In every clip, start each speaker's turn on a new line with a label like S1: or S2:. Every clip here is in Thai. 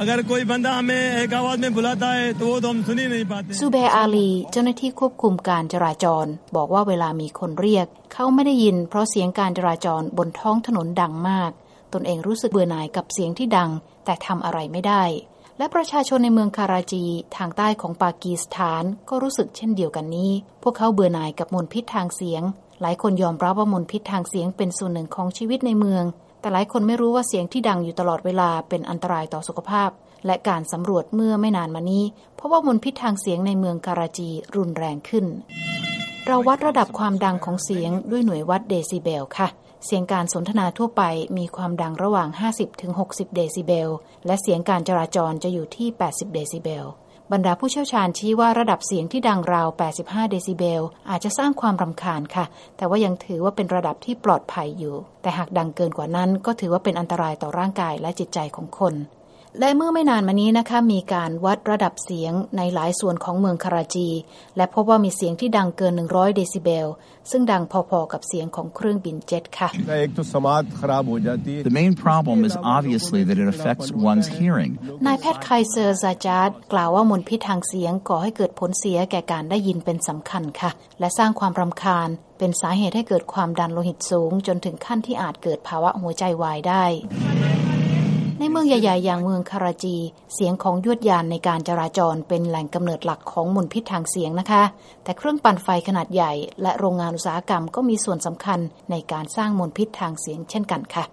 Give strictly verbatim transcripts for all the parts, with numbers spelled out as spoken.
S1: अगर कोई बंदा हमें एक आवाज में बुलाता है तो वो तो हम सुन ही नहीं पाते
S2: ซูเบอาลีเจ้าหน้าที่ควบคุมการจราจรบอกว่าเวลามีคนเรียกเขาไม่ได้ยินเพราะเสียงการจราจรบนท้องถนนดังมากตนเองรู้สึกเบื่อหน่ายกับเสียงที่ดังแต่ทำอะไรไม่ได้และประชาชนในเมืองคาราจีทางใต้ของปากีสถานก็รู้สึกเช่นเดียวกันนี้พวกเขาเบื่อหน่ายกับมลพิษทางเสียงหลายคนยอมรับว่ามลพิษทางเสียงเป็นส่วนหนึ่งของชีวิตในเมืองแต่หลายคนไม่รู้ว่าเสียงที่ดังอยู่ตลอดเวลาเป็นอันตรายต่อสุขภาพและการสำรวจเมื่อไม่นานมานี้เพราะว่ามลพิษทางเสียงในเมืองคาราจีรุนแรงขึ้นเราวัดระดับความดังของเสียงด้วยหน่วยวัดเดซิเบลค่ะเสียงการสนทนาทั่วไปมีความดังระหว่าง ห้าสิบถึงหกสิบ เดซิเบลและเสียงการจราจรจะอยู่ที่ แปดสิบ เดซิเบลบรรดาผู้เชี่ยวชาญชี้ว่าระดับเสียงที่ดังราว แปดสิบห้า เดซิเบลอาจจะสร้างความรำคาญค่ะแต่ว่ายังถือว่าเป็นระดับที่ปลอดภัยอยู่แต่หากดังเกินกว่านั้นก็ถือว่าเป็นอันตรายต่อร่างกายและจิตใจของคนและเมื่อไม่นานมานี้นะคะมีการวัดระดับเสียงในหลายส่วนของเมืองคาราจีและพบว่ามีเสียงที่ดังเกินหนึ่งร้อยเดซิเบลซึ่งดังพอๆกับเสียงของเครื่องบินเจ็ตค่ะ
S3: The main problem is obviously that it affects one's hearing
S2: นายแพทย์ไคเซอร์ซาจาดกล่าวว่ามลพิษทางเสียงก่อให้เกิดผลเสียแก่การได้ยินเป็นสำคัญค่ะและสร้างความรำคาญเป็นสาเหตุให้เกิดความดันโลหิตสูงจนถึงขั้นที่อาจเกิดภาวะหัวใจวายได้ในเมืองใหญ่ๆอย่างเมืองคาราจีเสียงของยวดยานในการจราจรเป็นแหล่งกำเนิดหลักของมลพิษทางเสียงนะคะแต่เครื่องปั่นไฟขนาดใหญ่และโรงงานอุตสาหกรรมก็มีส่วนสำคัญในการสร้างมลพิษทางเสียงเช่นกันค่ะ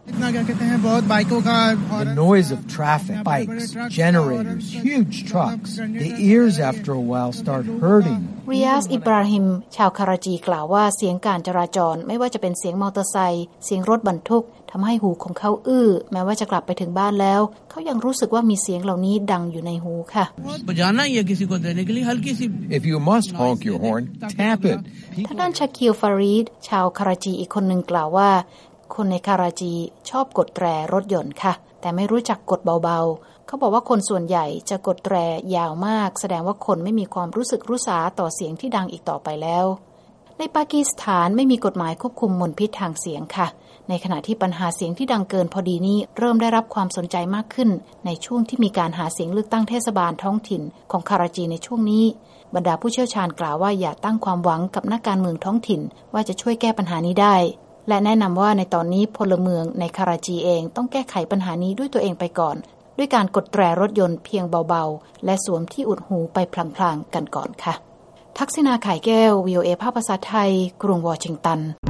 S4: The noise of traffic, bikes, generators, huge trucks. The ears after a while start hurting.
S2: ริยาซอิบราฮิมชาวคาราจีกล่าวว่าเสียงการจราจรไม่ว่าจะเป็นเสียงมอเตอร์ไซค์เสียงรถบรรทุกทำให้หูของเขาอื้อแม้ว่าจะกลับไปถึงบ้านแล้วเขายังรู้สึกว่ามีเสียงเหล่านี้ดังอยู่ในหูค่ะ
S4: If you must honk your horn, tap it.
S2: ทางด้านชาคิลฟารีดชาวคาราจีอีกคนหนึ่งกล่าวว่าคนในคาราจีชอบกดแตรรถยนต์ค่ะแต่ไม่รู้จักกดเบาๆเขาบอกว่าคนส่วนใหญ่จะกดแตรยาวมากแสดงว่าคนไม่มีความรู้สึกรู้สาต่อเสียงที่ดังอีกต่อไปแล้วในปากีสถานไม่มีกฎหมายควบคุมมลพิษทางเสียงค่ะในขณะที่ปัญหาเสียงที่ดังเกินพอดีนี้เริ่มได้รับความสนใจมากขึ้นในช่วงที่มีการหาเสียงเลือกตั้งเทศบาลท้องถิ่นของคาราจีในช่วงนี้บรรดาผู้เชี่ยวชาญกล่าวว่าอย่าตั้งความหวังกับนักการเมืองท้องถิ่นว่าจะช่วยแก้ปัญหานี้ได้และแนะนำว่าในตอนนี้พลเมืองในคาราจีเองต้องแก้ไขปัญหานี้ด้วยตัวเองไปก่อนด้วยการกดแตรรถยนต์เพียงเบาๆและสวมที่อุดหูไปพลางๆกันก่อนค่ะทักษิณา ข่ายแก้ว วี โอ เอ ภาคภาษาไทยกรุงวอชิงตัน